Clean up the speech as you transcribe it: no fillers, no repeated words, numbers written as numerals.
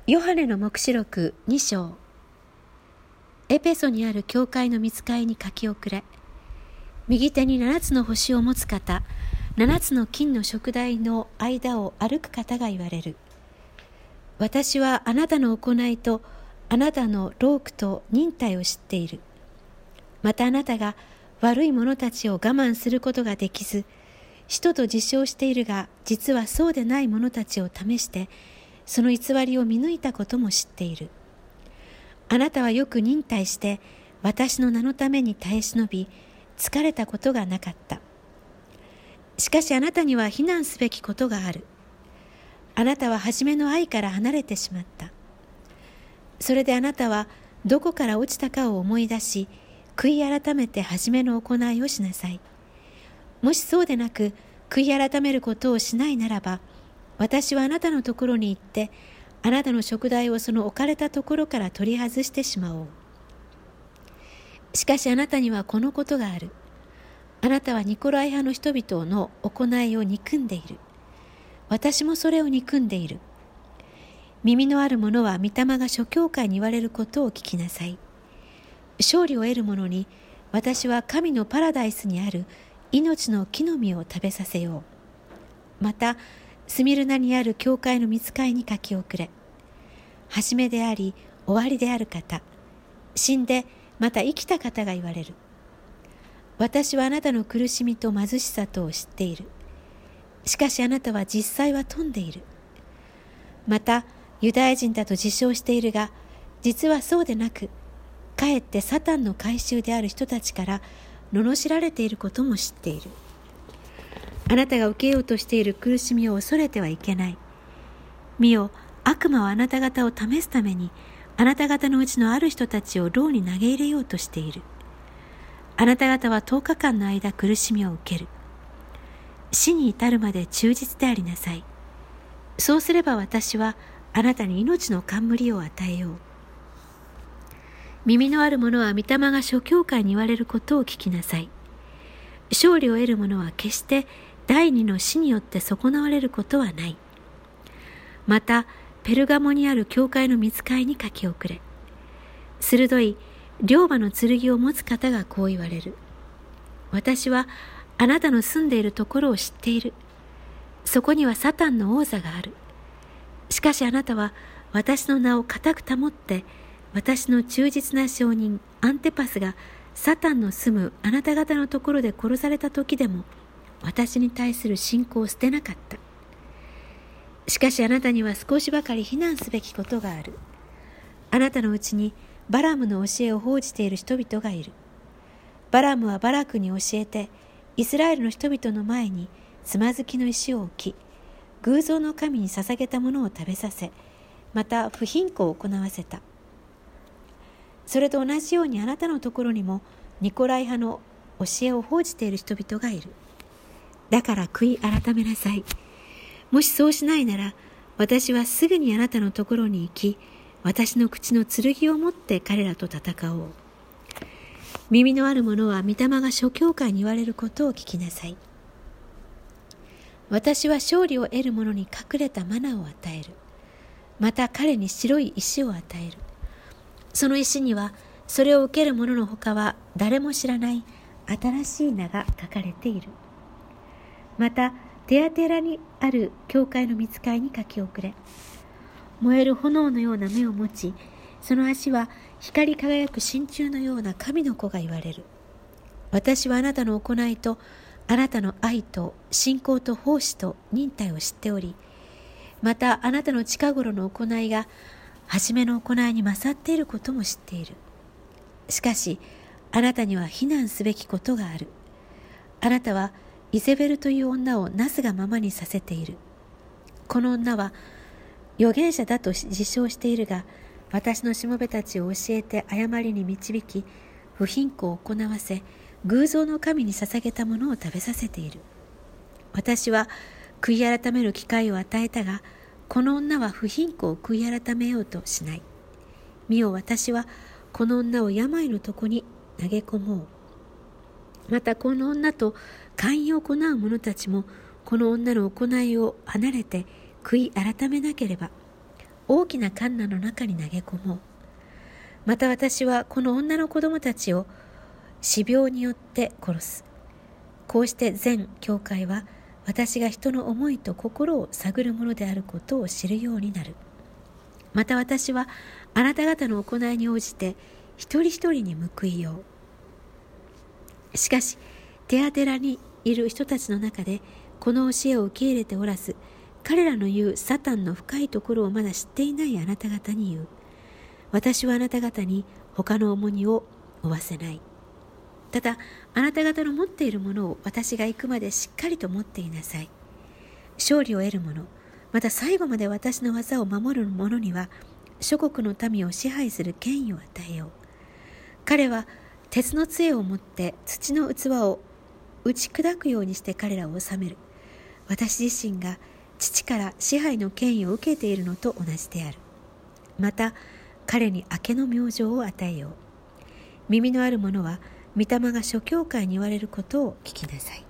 ヨハネの黙示録2章。エペソにある教会の御使いに書き遅れ、右手に7つの星を持つ方、7つの金の燭台の間を歩く方が言われる。私はあなたの行いとあなたの労苦と忍耐を知っている。またあなたが悪い者たちを我慢することができず、使徒と自称しているが、実はそうでない者たちを試して、その偽りを見抜いたことも知っている。あなたはよく忍耐して、私の名のために耐え忍び、疲れたことがなかった。しかしあなたには非難すべきことがある。あなたは初めの愛から離れてしまった。それであなたはどこから落ちたかを思い出し、悔い改めて初めの行いをしなさい。もしそうでなく、悔い改めることをしないならば、私はあなたのところに行って、あなたの燭台をその置かれたところから取り外してしまおう。しかしあなたにはこのことがある。あなたはニコライ派の人々の行いを憎んでいる。私もそれを憎んでいる。耳のある者は御霊が諸教会に言われることを聞きなさい。勝利を得る者に、私は神のパラダイスにある命の木の実を食べさせよう。また、スミルナにある教会の御使いに書き遅れ。初めであり、終わりである方、死んでまた生きた方が言われる。私はあなたの苦しみと貧しさとを知っている。しかしあなたは実際は富んでいる。また、ユダヤ人だと自称しているが、実はそうでなく、かえってサタンの改宗である人たちから罵られていることも知っている。あなたが受けようとしている苦しみを恐れてはいけない。見よ、悪魔はあなた方を試すために、あなた方のうちのある人たちを牢に投げ入れようとしている。あなた方は10日間の間苦しみを受ける。死に至るまで忠実でありなさい。そうすれば私はあなたに命の冠を与えよう。耳のある者は御霊が諸教会に言われることを聞きなさい。勝利を得る者は決して第二の死によって損なわれることはない。また、ペルガモにある教会の御使いに書き遅れ。鋭い両刃の剣を持つ方がこう言われる。私はあなたの住んでいるところを知っている。そこにはサタンの王座がある。しかしあなたは私の名を固く保って、私の忠実な証人アンテパスがサタンの住むあなた方のところで殺された時でも、私に対する信仰を捨てなかった。しかしあなたには少しばかり非難すべきことがある。あなたのうちにバラムの教えを放じている人々がいる。バラムはバラクに教えて、イスラエルの人々の前につまずきの石を置き、偶像の神に捧げたものを食べさせ、また不貧困を行わせた。それと同じようにあなたのところにもニコライ派の教えを放じている人々がいる。だから悔い改めなさい。もしそうしないなら、私はすぐにあなたのところに行き、私の口の剣を持って彼らと戦おう。耳のある者は御霊が諸教会に言われることを聞きなさい。私は勝利を得る者に隠れたマナを与える。また彼に白い石を与える。その石には、それを受ける者のほかは誰も知らない新しい名が書かれている。また、テアテラにある教会の御使いに書き遅れ。燃える炎のような目を持ち、その足は光り輝く真鍮のような神の子が言われる。私はあなたの行いと、あなたの愛と信仰と奉仕と忍耐を知っており、またあなたの近頃の行いが、初めの行いに勝っていることも知っている。しかし、あなたには非難すべきことがある。あなたはイゼベルという女をなすがままにさせている。この女は預言者だと自称しているが、私のしもべたちを教えて誤りに導き、不貧困を行わせ、偶像の神に捧げたものを食べさせている。私は悔い改める機会を与えたが、この女は不貧困を悔い改めようとしない。見よ、私はこの女を病の床に投げ込もう。またこの女と姦淫を行う者たちも、この女の行いを離れて悔い改めなければ、 大きなカンナの中に投げ込もう。また私はこの女の子供たちを死病によって殺す。こうして全教会は私が人の思いと心を探るものであることを知るようになる。また私はあなた方の行いに応じて一人一人に報いよう。しかしテアテラにいる人たちの中でこの教えを受け入れておらず、彼らの言うサタンの深いところをまだ知っていないあなた方に言う。私はあなた方に他の重荷を負わせない。ただあなた方の持っているものを私が行くまでしっかりと持っていなさい。勝利を得る者、また最後まで私の技を守る者には諸国の民を支配する権威を与えよう。彼は鉄の杖を持って土の器を打ち砕くようにして彼らを治める。私自身が父から支配の権威を受けているのと同じである。また彼に明けの明星を与えよう。耳のある者は御霊が諸教会に言われることを聞きなさい。